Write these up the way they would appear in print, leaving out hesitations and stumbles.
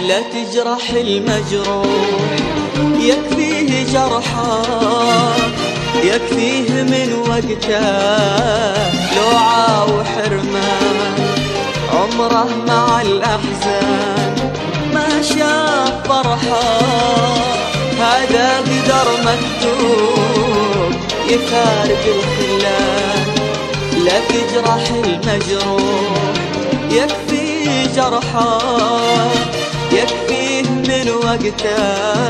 لا تجرح المجروح، يكفيه جرحه يكفيه من وقته لوعة وحرمان. عمره مع الأحزان ما شاف فرحة، هذا قدر مكتوب يفارق الخلان. لا تجرح المجروح، يكفي جرحه يكفيه من وقته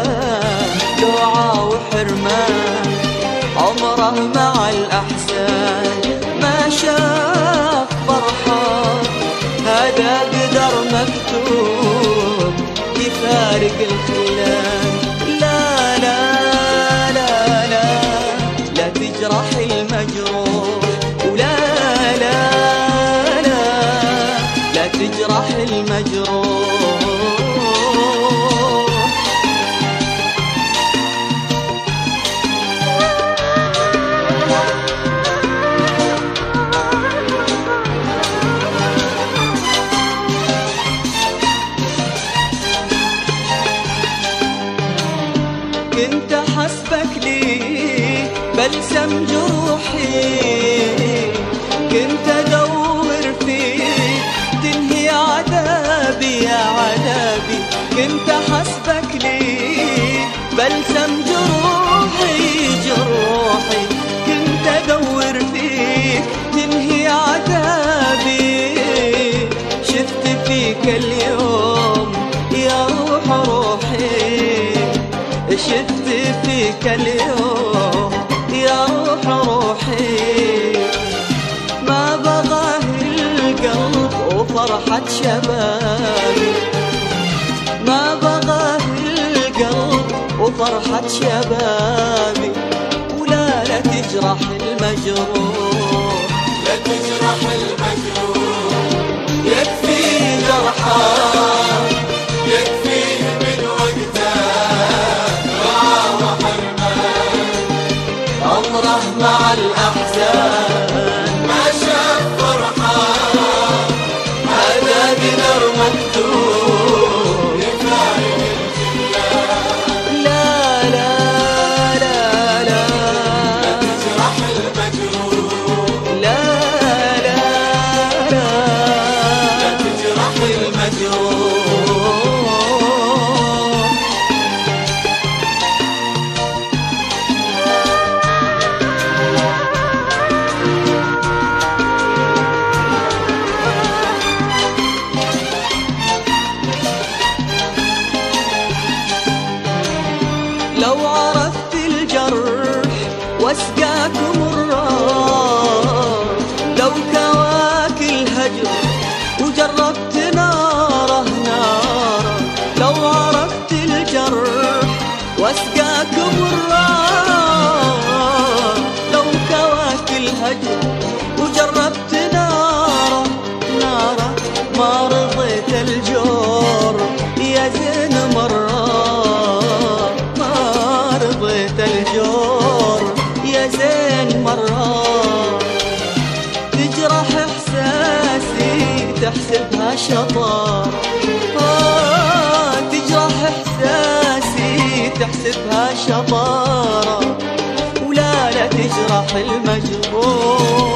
لوعة وحرمان. عمره مع الأحزان ما شاف فرحة، هذا قدر مكتوب يفارق الخلان. لا لا لا لا لا تجرح المجروح، ولا لا لا لا تجرح المجروح. كنت حسبك لي بلسم جروحي، كنت ادور فيك تنهي عذابي يا عذابي. كنت حسبك لي بلسم جروحي جروحي، كنت ادور فيك تنهي عذابي. شفت فيك اليوم يا روح روحي، شفت فيك اليوم يا روح روحي. ما بغاه القلب وفرحة شبابي، ما بغاه القلب وفرحة شبابي. ولا لا تجرح المجروح، لا تجرح المجروح، يكفي جرحه يكفيه من وقته لوعة وحرمان. عمره مع الأحزان ما شاف فرحة، هذا قدر مكتوب يفارق الخلان. لا لا لا لا لا تجرح المجروح، لا لا لا لا تجرح المجروح. لو عرفت الجرح واسقاك مرار، لو كواك الهجر وجربت ناره ناره. لو عرفت الجرح واسقاك مرار، لو كواك الهجر وجربت ناره ناره. ما رضيت الجور يا زين مرة، ما رضيت الجور يا زين مرة. تجرح إحساسي تحسبها شطارة، تجرح إحساسي تحسبها شطارة. ولا لا تجرح المجروح،